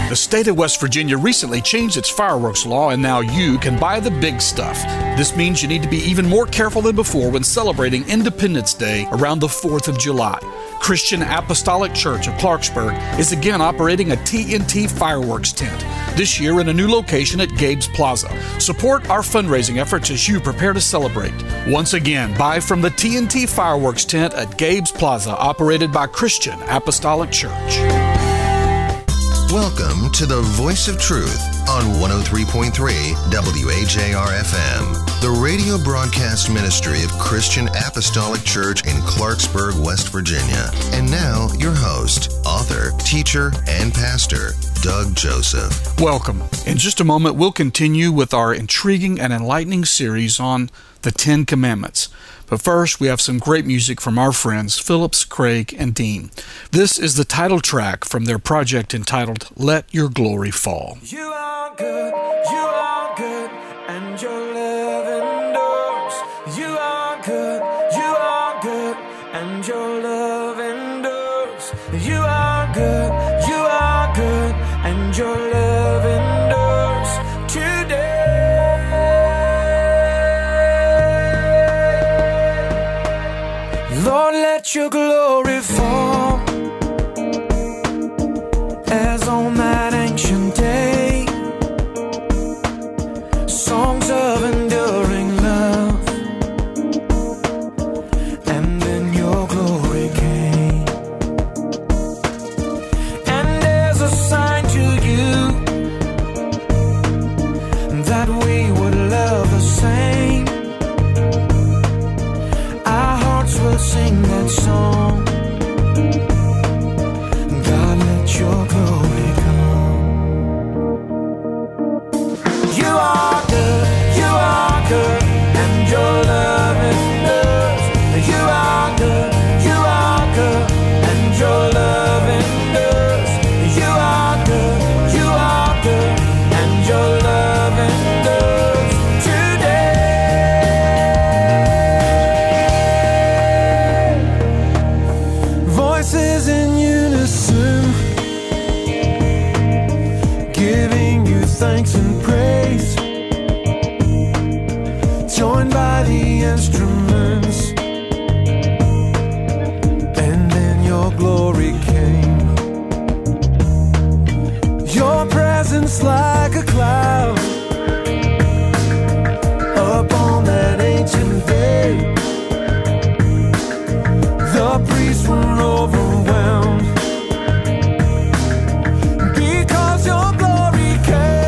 The state of West Virginia recently changed its fireworks law, and now you can buy the big stuff. This means you need to be even more careful than before when celebrating Independence Day around the 4th of July. Christian Apostolic Church of Clarksburg is again operating a TNT fireworks tent, this year in a new location at Gabe's Plaza. Support our fundraising efforts as you prepare to celebrate. Once again, buy from the TNT fireworks tent at Gabe's Plaza, operated by Christian Apostolic Church. Welcome to the Voice of Truth on 103.3 WAJR-FM, the radio broadcast ministry of Christian Apostolic Church in Clarksburg, West Virginia. And now, your host, author, teacher, and pastor, Doug Joseph. Welcome. In just a moment, we'll continue with our intriguing and enlightening series on the Ten Commandments. But first, we have some great music from our friends Phillips, Craig, and Dean. This is the title track from their project entitled Let Your Glory Fall. You are good, and your love endures. You are good, and your love endures. You are good, and your love endures today. Lord, let your glory fall as on that ancient day. Songs of enduring love, and then your glory came. And as a sign to you that we would love the same, our hearts will sing that song. God, let your glory come. You are good, and your love endures. You are good, and your love endures. You are good, and your love endures today. Voices in unison, giving you thanks and praise, joined by the instruments, and then your glory came. Your presence like a cloud upon that ancient day. The priests were overwhelmed because your glory came.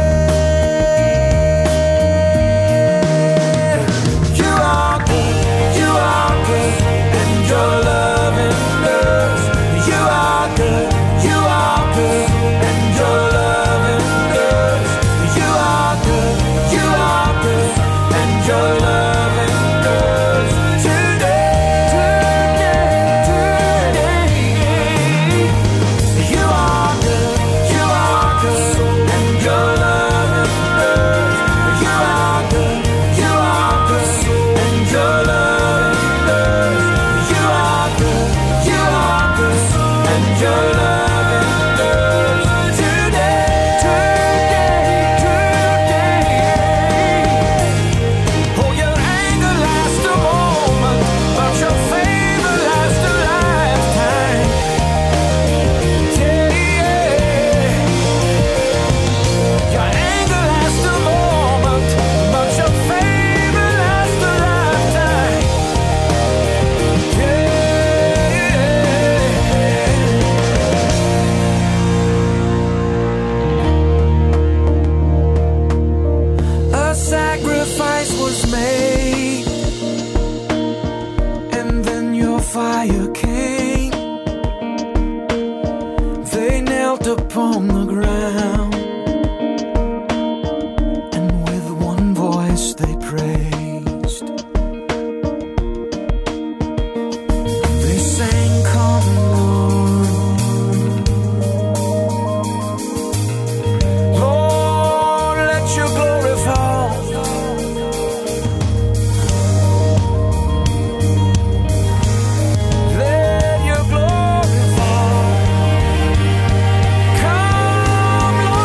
Let your glory fall. Come, Lord.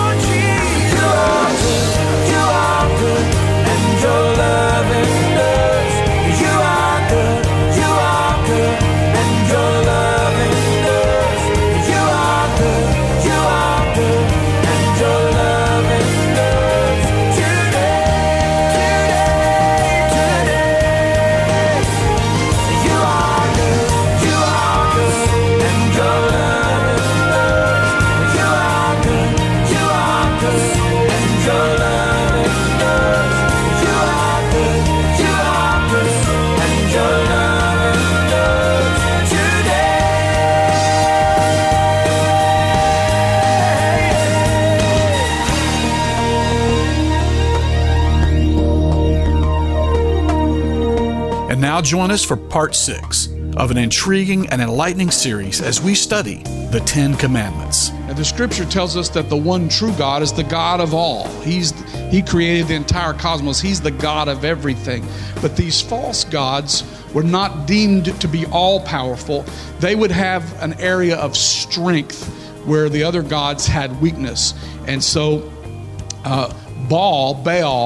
Now join us for part 6 of an intriguing and enlightening series as we study the Ten Commandments. And the scripture tells us that the one true God is the God of all. He created the entire cosmos. He's the God of everything. But these false gods were not deemed to be all-powerful. They would have an area of strength where the other gods had weakness. And so Baal,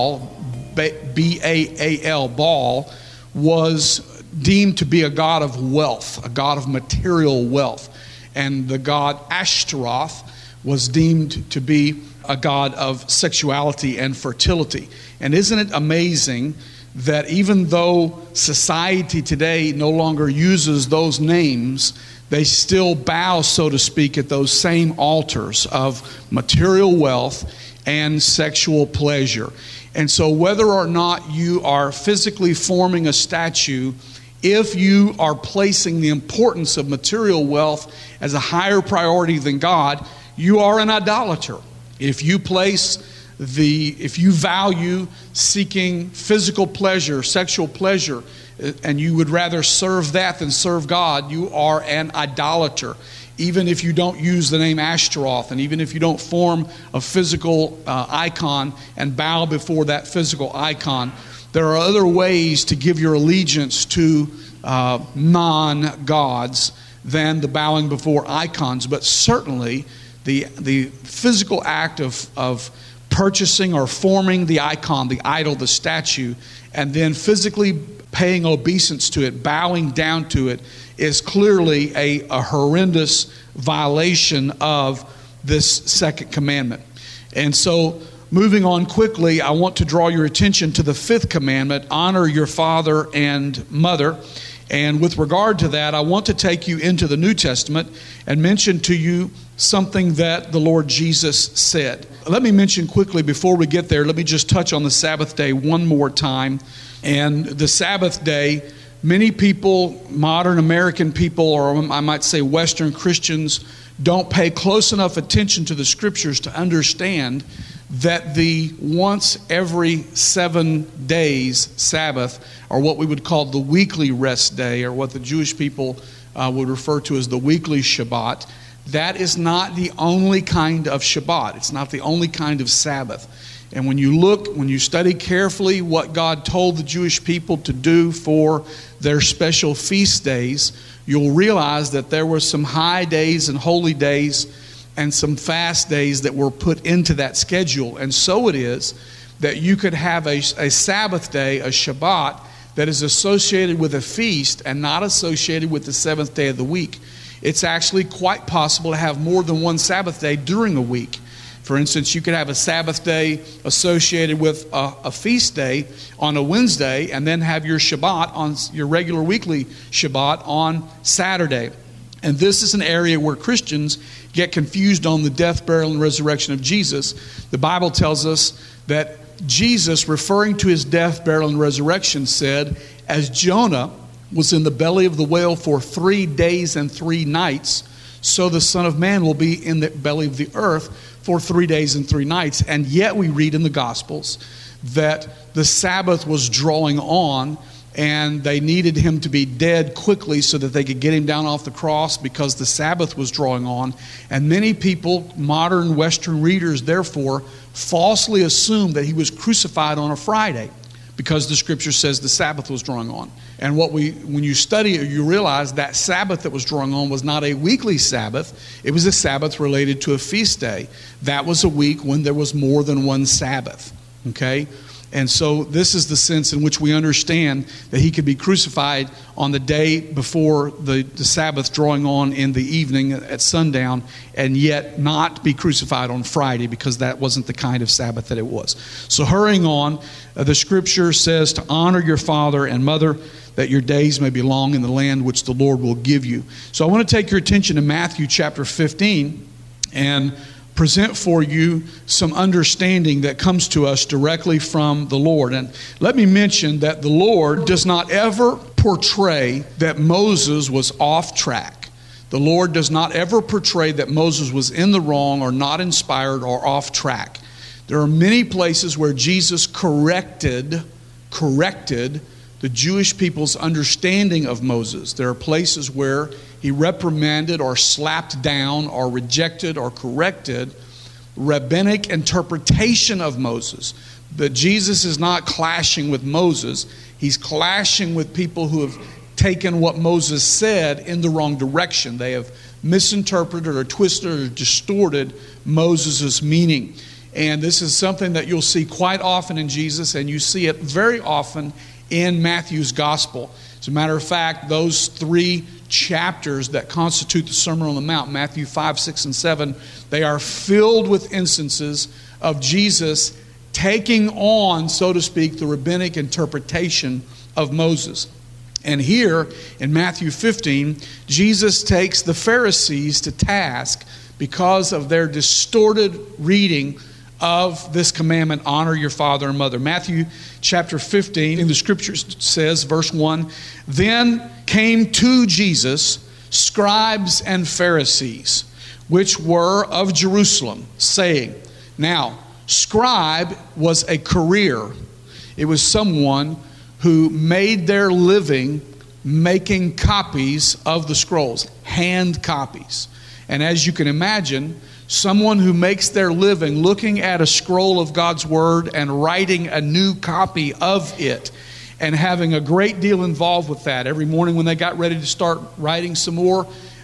B-A-A-L, Baal, was deemed to be a god of wealth, a god of material wealth. And the god Ashtaroth was deemed to be a god of sexuality and fertility. And isn't it amazing that even though society today no longer uses those names, they still bow, so to speak, at those same altars of material wealth and sexual pleasure. And so whether or not you are physically forming a statue, if you are placing the importance of material wealth as a higher priority than God, you are an idolater. If you value seeking physical pleasure, sexual pleasure, and you would rather serve that than serve God, you are an idolater. Even if you don't use the name Ashtaroth, and even if you don't form a physical icon and bow before that physical icon, there are other ways to give your allegiance to non-gods than the bowing before icons. But certainly the physical act of purchasing or forming the icon, the idol, the statue, and then physically paying obeisance to it, bowing down to it, is clearly a horrendous violation of this second commandment. And so, moving on quickly, I want to draw your attention to the fifth commandment, honor your father and mother. And with regard to that, I want to take you into the New Testament and mention to you something that the Lord Jesus said. Let me mention quickly before we get there, let me just touch on the Sabbath day one more time. And the Sabbath day, many people, modern American people, or I might say Western Christians, don't pay close enough attention to the scriptures to understand that the once every 7 days Sabbath, or what we would call the weekly rest day, or what the Jewish people would refer to as the weekly Shabbat, that is not the only kind of Shabbat. It's not the only kind of Sabbath. And when you study carefully what God told the Jewish people to do for their special feast days, you'll realize that there were some high days and holy days and some fast days that were put into that schedule. And so it is that you could have a Sabbath day, a Shabbat, that is associated with a feast and not associated with the seventh day of the week. It's actually quite possible to have more than one Sabbath day during a week. For instance, you could have a Sabbath day associated with a feast day on a Wednesday, and then have your Shabbat, on your regular weekly Shabbat, on Saturday. And this is an area where Christians get confused on the death, burial, and resurrection of Jesus. The Bible tells us that Jesus, referring to his death, burial, and resurrection, said, as Jonah was in the belly of the whale for 3 days and 3 nights, so the Son of Man will be in the belly of the earth for 3 days and 3 nights. And yet we read in the Gospels that the Sabbath was drawing on, and they needed him to be dead quickly so that they could get him down off the cross, because the Sabbath was drawing on. And many people, modern Western readers, therefore, falsely assumed that he was crucified on a Friday, because the scripture says the Sabbath was drawing on. And when you study it, you realize that Sabbath that was drawing on was not a weekly Sabbath. It was a Sabbath related to a feast day. That was a week when there was more than one Sabbath. Okay? And so this is the sense in which we understand that he could be crucified on the day before the Sabbath drawing on in the evening at sundown, and yet not be crucified on Friday, because that wasn't the kind of Sabbath that it was. So hurrying on, the scripture says to honor your father and mother, that your days may be long in the land which the Lord will give you. So I want to take your attention to Matthew chapter 15 and present for you some understanding that comes to us directly from the Lord. And let me mention that the Lord does not ever portray that Moses was off track. The Lord does not ever portray that Moses was in the wrong or not inspired or off track. There are many places where Jesus corrected the Jewish people's understanding of Moses. There are places where he reprimanded or slapped down or rejected or corrected rabbinic interpretation of Moses. But Jesus is not clashing with Moses. He's clashing with people who have taken what Moses said in the wrong direction. They have misinterpreted or twisted or distorted Moses' meaning. And this is something that you'll see quite often in Jesus, and you see it very often in Matthew's gospel. As a matter of fact, those 3 chapters that constitute the Sermon on the Mount, Matthew 5, 6, and 7, they are filled with instances of Jesus taking on, so to speak, the rabbinic interpretation of Moses. And here in Matthew 15, Jesus takes the Pharisees to task because of their distorted reading of this commandment, honor your father and mother. Matthew chapter 15, in the scriptures says, verse 1, then came to Jesus scribes and Pharisees, which were of Jerusalem, saying, now, scribe was a career. It was someone who made their living making copies of the scrolls, hand copies. And as you can imagine, someone who makes their living looking at a scroll of God's Word and writing a new copy of it and having a great deal involved with that. Every morning when they got ready to start writing some more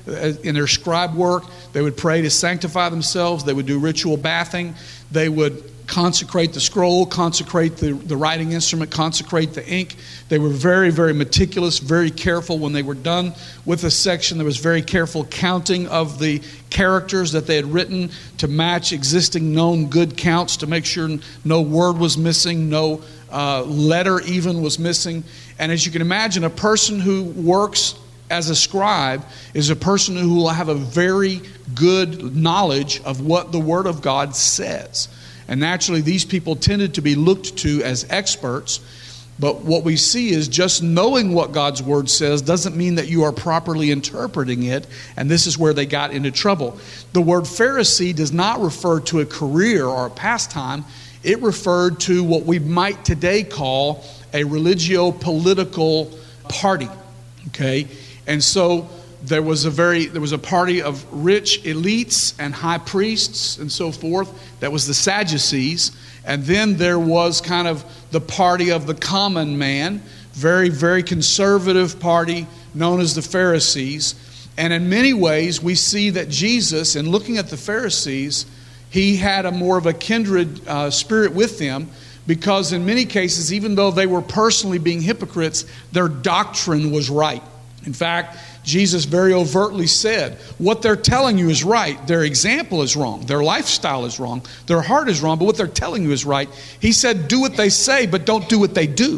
in their scribe work, they would pray to sanctify themselves. They would do ritual bathing. They would consecrate the scroll, consecrate the writing instrument, consecrate the ink. They were very, very meticulous, very careful when they were done with a section. There was very careful counting of the characters that they had written to match existing known good counts to make sure no word was missing, no letter even was missing. And as you can imagine, a person who works as a scribe is a person who will have a very good knowledge of what the Word of God says. And naturally, these people tended to be looked to as experts. But what we see is just knowing what God's Word says doesn't mean that you are properly interpreting it. And this is where they got into trouble. The word Pharisee does not refer to a career or a pastime. It referred to what we might today call a religio-political party. Okay? And so there was a party of rich elites and high priests and so forth. That was the Sadducees. And then there was kind of the party of the common man, very, very conservative party known as the Pharisees. And in many ways, we see that Jesus, in looking at the Pharisees, he had a more of a kindred spirit with them, because in many cases, even though they were personally being hypocrites, their doctrine was right. In fact, Jesus very overtly said, what they're telling you is right. Their example is wrong. Their lifestyle is wrong. Their heart is wrong, but what they're telling you is right. He said, do what they say, but don't do what they do.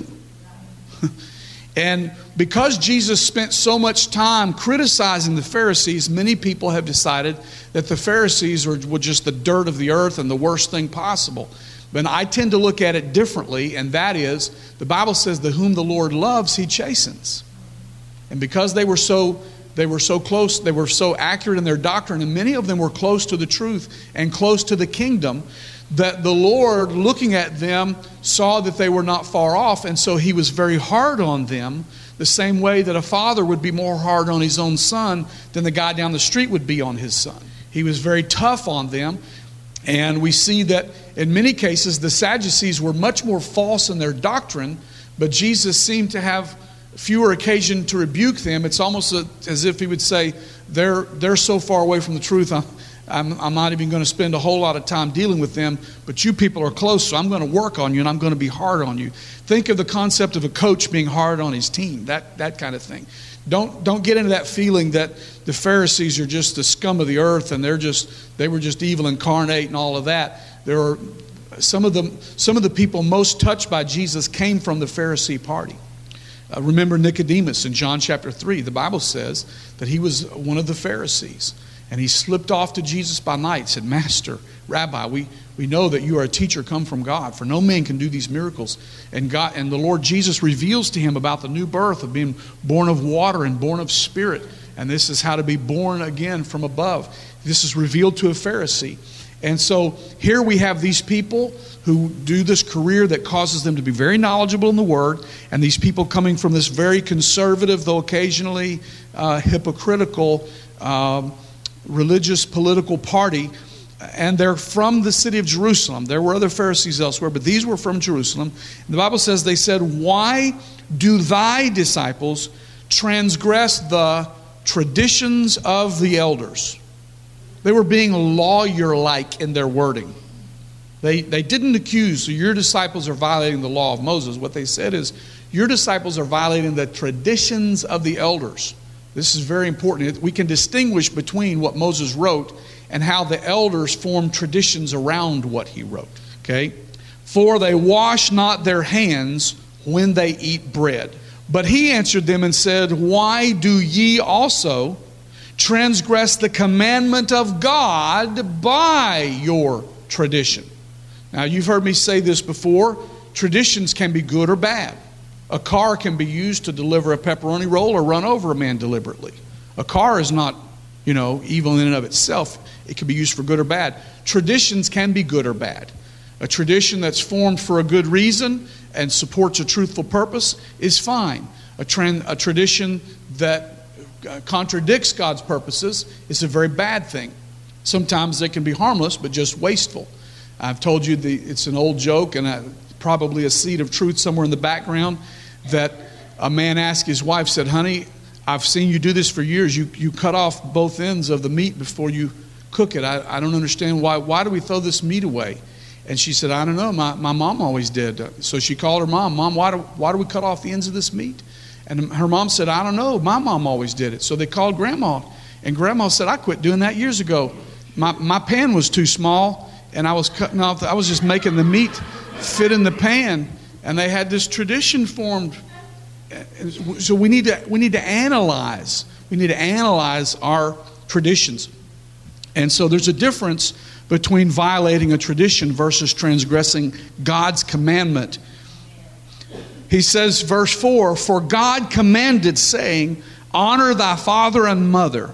And because Jesus spent so much time criticizing the Pharisees, many people have decided that the Pharisees were just the dirt of the earth and the worst thing possible. But I tend to look at it differently, and that is, the Bible says that whom the Lord loves, He chastens. And because they were so close, they were so accurate in their doctrine, and many of them were close to the truth and close to the kingdom, that the Lord, looking at them, saw that they were not far off, and so He was very hard on them, the same way that a father would be more hard on his own son than the guy down the street would be on his son. He was very tough on them, and we see that in many cases the Sadducees were much more false in their doctrine, but Jesus seemed to have fewer occasion to rebuke them. It's almost as if He would say, they're so far away from the truth, I'm not even going to spend a whole lot of time dealing with them, but you people are close, so I'm going to work on you and I'm going to be hard on you. Think of the concept of a coach being hard on his team, that kind of thing. Don't get into that feeling that the Pharisees are just the scum of the earth and they were just evil incarnate and all of that. There are some of the people most touched by Jesus came from the Pharisee party. Remember Nicodemus in John chapter 3. The Bible says that he was one of the Pharisees. And he slipped off to Jesus by night, said, Master, Rabbi, we know that you are a teacher come from God, for no man can do these miracles. And the Lord Jesus reveals to him about the new birth of being born of water and born of spirit. And this is how to be born again from above. This is revealed to a Pharisee. And so here we have these people who do this career that causes them to be very knowledgeable in the Word, and these people coming from this very conservative, though occasionally hypocritical, religious political party, and they're from the city of Jerusalem. There were other Pharisees elsewhere, but these were from Jerusalem. And the Bible says, they said, "Why do thy disciples transgress the traditions of the elders?" They were being lawyer-like in their wording. They didn't accuse, so your disciples are violating the law of Moses. What they said is, your disciples are violating the traditions of the elders. This is very important. We can distinguish between what Moses wrote and how the elders formed traditions around what he wrote. Okay? "For they wash not their hands when they eat bread." But he answered them and said, "Why do ye also transgress the commandment of God by your tradition?" Now, you've heard me say this before. Traditions can be good or bad. A car can be used to deliver a pepperoni roll or run over a man deliberately. A car is not, evil in and of itself. It can be used for good or bad. Traditions can be good or bad. A tradition that's formed for a good reason and supports a truthful purpose is fine. A tradition that contradicts God's purposes is a very bad thing. Sometimes they can be harmless, but just wasteful. I've told you it's an old joke, and probably a seed of truth somewhere in the background, that a man asked his wife, said, "Honey, I've seen you do this for years. You cut off both ends of the meat before you cook it. I don't understand why. Why do we throw this meat away?" And she said, "I don't know. My mom always did." So she called her mom. "Mom, why do we cut off the ends of this meat?" And her mom said, "I don't know. My mom always did it." So they called Grandma. And Grandma said, "I quit doing that years ago. My pan was too small, and I was cutting off. I was just making the meat fit in the pan." And they had this tradition formed. So we need to analyze. We need to analyze our traditions. And so there's a difference between violating a tradition versus transgressing God's commandment. He says, verse 4, "For God commanded, saying, Honor thy father and mother,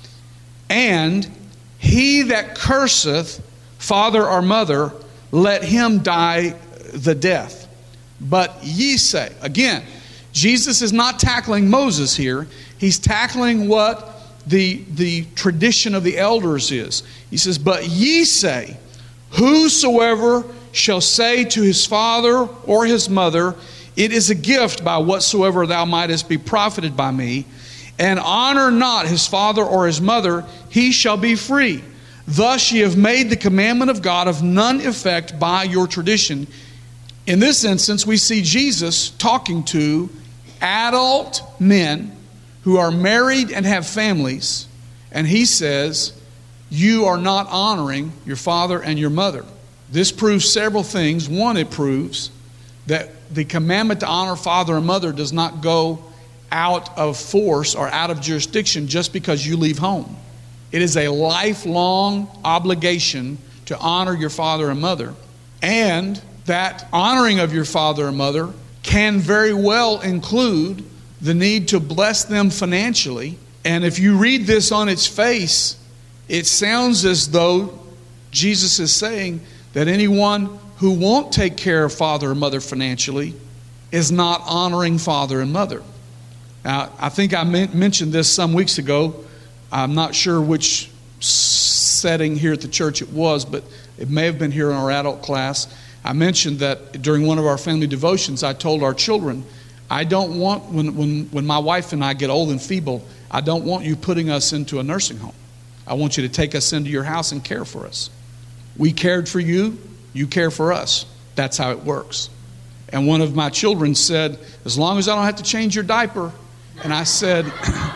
and he that curseth father or mother, let him die the death. But ye say," again, Jesus is not tackling Moses here. He's tackling what the tradition of the elders is. He says, "But ye say, whosoever shall say to his father or his mother, It is a gift by whatsoever thou mightest be profited by me, and honor not his father or his mother, he shall be free. Thus ye have made the commandment of God of none effect by your tradition." In this instance, we see Jesus talking to adult men who are married and have families, and he says, you are not honoring your father and your mother. This proves several things. One, it proves that the commandment to honor father and mother does not go out of force or out of jurisdiction just because you leave home. It is a lifelong obligation to honor your father and mother. And that honoring of your father and mother can very well include the need to bless them financially. And if you read this on its face, it sounds as though Jesus is saying that anyone who won't take care of father or mother financially is not honoring father and mother. Now, I think I mentioned this some weeks ago. I'm not sure which setting here at the church it was, but it may have been here in our adult class. I mentioned that during one of our family devotions, I told our children, I don't want, when my wife and I get old and feeble, I don't want you putting us into a nursing home. I want you to take us into your house and care for us. We cared for you, you care for us. That's how it works. And one of my children said, as long as I don't have to change your diaper. And I said,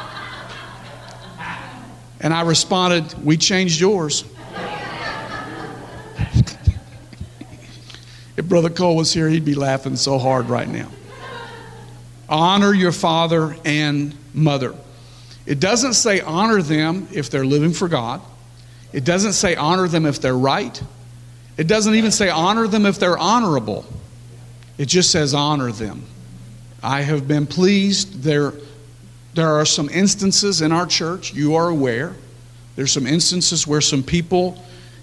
and I responded, we changed yours. If Brother Cole was here, he'd be laughing so hard right now. Honor your father and mother. It doesn't say honor them if they're living for God. It doesn't say honor them if they're right. It doesn't even say honor them if they're honorable. It just says honor them. I have been pleased. There are some instances in our church, you are aware, there's some instances where some people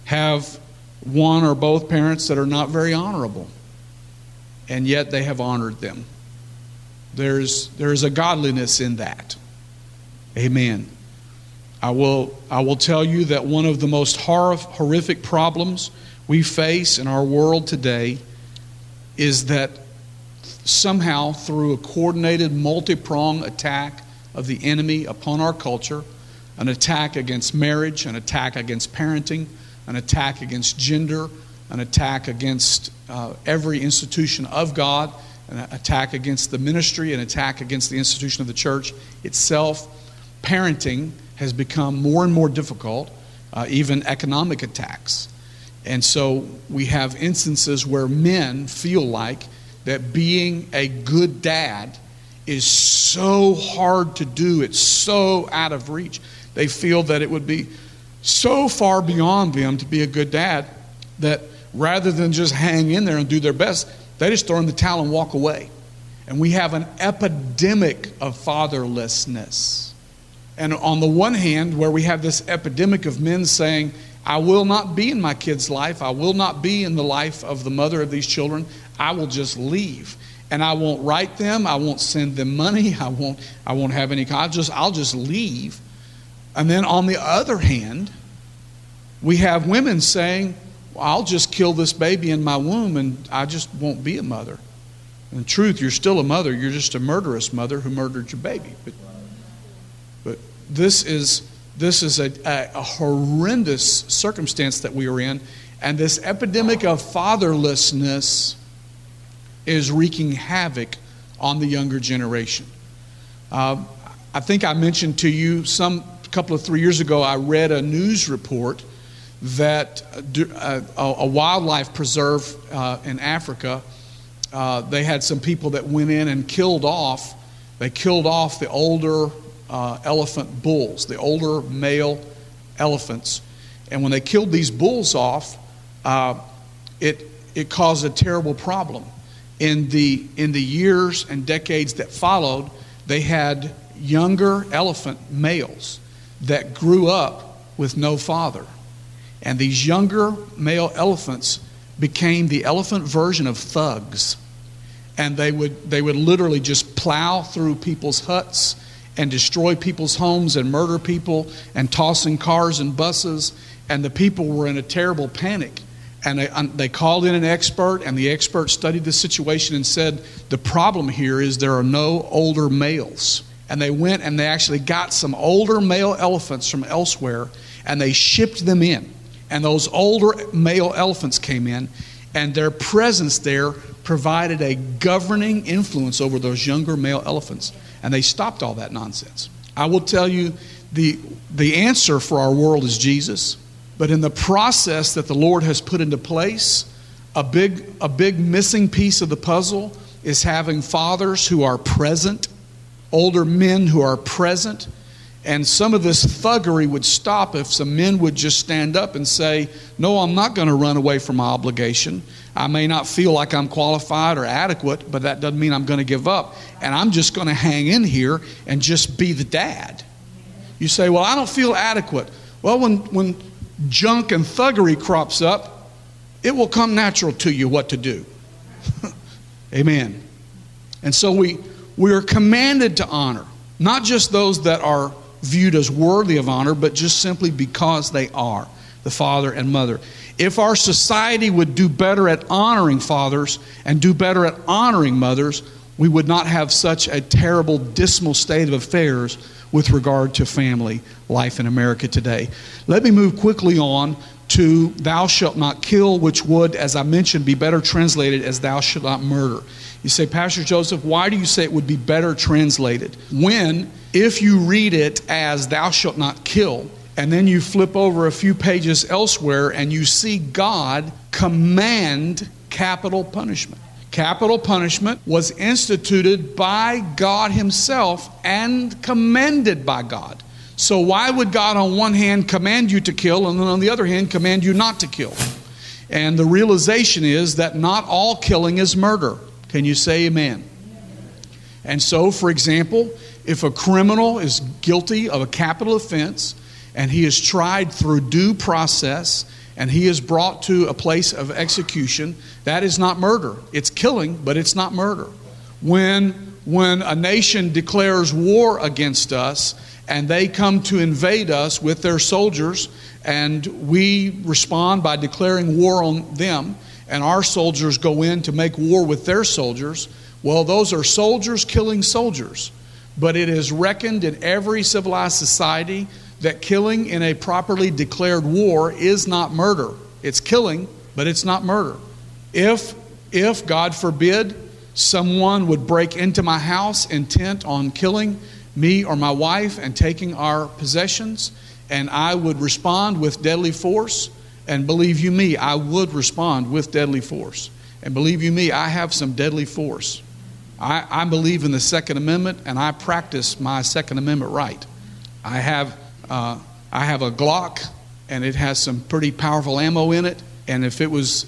have one or both parents that are not very honorable, and yet they have honored them. There's a godliness in that. Amen. I will tell you that one of the most horrific problems we face in our world today is that somehow through a coordinated multi-pronged attack of the enemy upon our culture, an attack against marriage, an attack against parenting, an attack against gender, an attack against every institution of God, an attack against the ministry, an attack against the institution of the church itself. Parenting has become more and more difficult, even economic attacks. And so we have instances where men feel like that being a good dad is so hard to do, it's so out of reach. They feel that it would be so far beyond them to be a good dad that rather than just hang in there and do their best, they just throw in the towel and walk away. And we have an epidemic of fatherlessness. And on the one hand, where we have this epidemic of men saying, I will not be in my kid's life, I will not be in the life of the mother of these children, I will just leave. And I won't write them, I won't send them money, I won't have any, I'll just leave. And then on the other hand, we have women saying, well, I'll just kill this baby in my womb and I just won't be a mother. In truth, you're still a mother, you're just a murderous mother who murdered your baby. But this is a horrendous circumstance that we are in, and this epidemic of fatherlessness is wreaking havoc on the younger generation. I think I mentioned to you a couple of 3 years ago, I read a news report that a wildlife preserve in Africa, they had some people that went in and killed off the older elephant bulls, the older male elephants. And when they killed these bulls off, it caused a terrible problem. In the years and decades that followed, they had younger elephant males that grew up with no father. And these younger male elephants became the elephant version of thugs. And they would literally just plow through people's huts and destroy people's homes and murder people and tossing cars and buses. And the people were in a terrible panic. And they called in an expert, and the expert studied the situation and said, the problem here is there are no older males. And they went and they actually got some older male elephants from elsewhere, and they shipped them in. And those older male elephants came in, and their presence there provided a governing influence over those younger male elephants. And they stopped all that nonsense. I will tell you, the answer for our world is Jesus. But in the process that the Lord has put into place, a big missing piece of the puzzle is having fathers who are present, older men who are present. And some of this thuggery would stop if some men would just stand up and say, no, I'm not going to run away from my obligation. I may not feel like I'm qualified or adequate, but that doesn't mean I'm going to give up. And I'm just going to hang in here and just be the dad. You say, well, I don't feel adequate. Well, when junk and thuggery crops up, it will come natural to you what to do. Amen. And so we are commanded to honor, not just those that are viewed as worthy of honor, but just simply because they are, the father and mother. If our society would do better at honoring fathers and do better at honoring mothers, we would not have such a terrible, dismal state of affairs with regard to family life in America today. Let me move quickly on to thou shalt not kill, which would, as I mentioned, be better translated as thou shalt not murder. You say, Pastor Joseph, why do you say it would be better translated? If you read it as thou shalt not kill, and then you flip over a few pages elsewhere and you see God command capital punishment. Capital punishment was instituted by God Himself and commended by God. So why would God on one hand command you to kill and then on the other hand command you not to kill? And the realization is that not all killing is murder. Can you say amen? And so, for example, if a criminal is guilty of a capital offense and he is tried through due process and he is brought to a place of execution, that is not murder. It's killing, but it's not murder. When a nation declares war against us and they come to invade us with their soldiers, and we respond by declaring war on them, and our soldiers go in to make war with their soldiers, well, those are soldiers killing soldiers. But it is reckoned in every civilized society that killing in a properly declared war is not murder. It's killing, but it's not murder. If God forbid, someone would break into my house intent on killing me or my wife and taking our possessions, and I would respond with deadly force, and believe you me, I would respond with deadly force. And believe you me, I have some deadly force. I believe in the Second Amendment, and I practice my Second Amendment right. I have a Glock, and it has some pretty powerful ammo in it. And if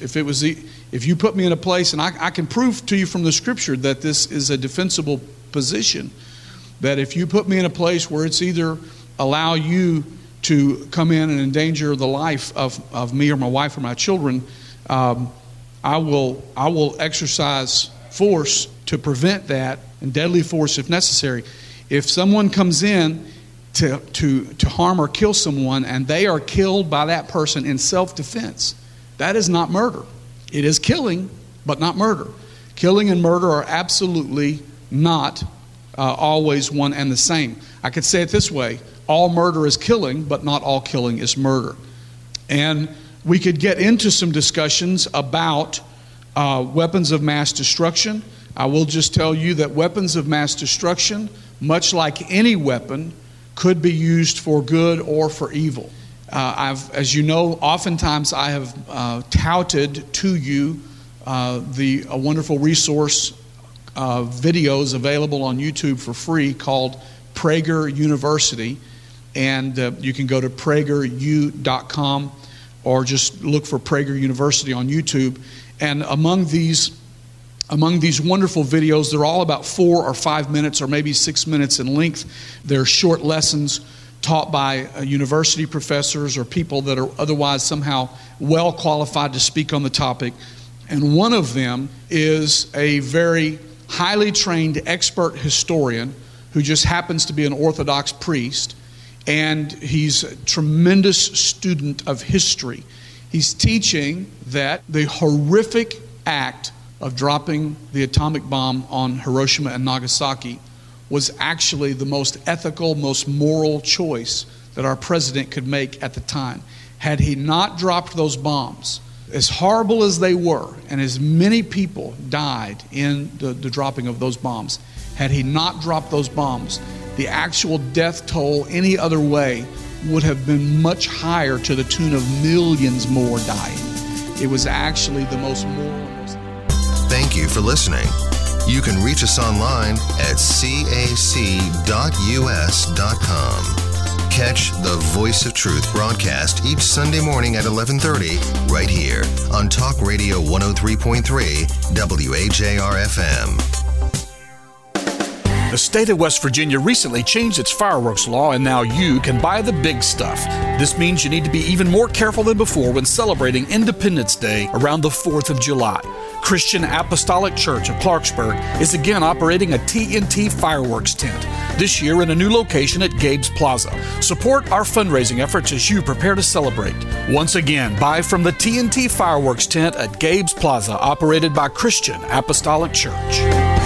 you put me in a place, and I can prove to you from the Scripture that this is a defensible position, that if you put me in a place where it's either allow you to come in and endanger the life of me or my wife or my children, I will exercise force to prevent that, and deadly force if necessary. If someone comes in to harm or kill someone and they are killed by that person in self-defense, that is not murder. It is killing, but not murder. Killing and murder are absolutely not always one and the same. I could say it this way: all murder is killing, but not all killing is murder. And we could get into some discussions about weapons of mass destruction. I will just tell you that weapons of mass destruction, much like any weapon, could be used for good or for evil. As you know, oftentimes I have touted to you a wonderful resource videos available on YouTube for free called Prager University. And you can go to prageru.com or just look for Prager University on YouTube. And among these wonderful videos, they're all about 4 or 5 minutes or maybe 6 minutes in length. They're short lessons taught by university professors or people that are otherwise somehow well qualified to speak on the topic. And one of them is a very highly trained expert historian who just happens to be an Orthodox priest, and he's a tremendous student of history. He's teaching that the horrific act of dropping the atomic bomb on Hiroshima and Nagasaki was actually the most ethical, most moral choice that our president could make at the time. Had he not dropped those bombs, as horrible as they were, and as many people died in the dropping of those bombs, had he not dropped those bombs, the actual death toll any other way would have been much higher, to the tune of millions more dying. It was actually the most moral. Thank you for listening. You can reach us online at cac.us.com. Catch the Voice of Truth broadcast each Sunday morning at 11:30 right here on Talk Radio 103.3 WHAR-FM. The state of West Virginia recently changed its fireworks law, and now you can buy the big stuff. This means you need to be even more careful than before when celebrating Independence Day around the 4th of July. Christian Apostolic Church of Clarksburg is again operating a TNT fireworks tent, this year in a new location at Gabe's Plaza. Support our fundraising efforts as you prepare to celebrate. Once again, buy from the TNT fireworks tent at Gabe's Plaza, operated by Christian Apostolic Church.